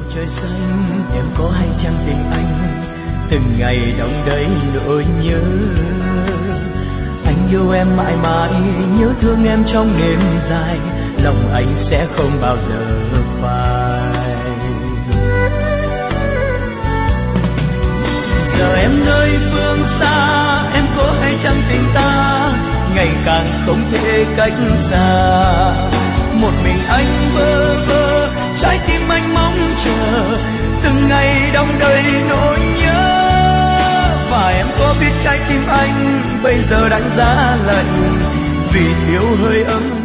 trời xanh em có hay chăng tình anh, từng ngày đong đầy nỗi nhớ. Anh yêu em mãi mãi, nhớ thương em trong đêm dài, lòng anh sẽ không bao giờ phai. Giờ em nơi phương xa, em có hay chăng tình ta ngày càng không thể cách xa. Một mình anh bơ vơ, trái tim anh mong chờ, từng ngày đong đầy nỗi nhớ. Và em có biết trái tim anh bây giờ đang giá lạnh, vì thiếu hơi ấm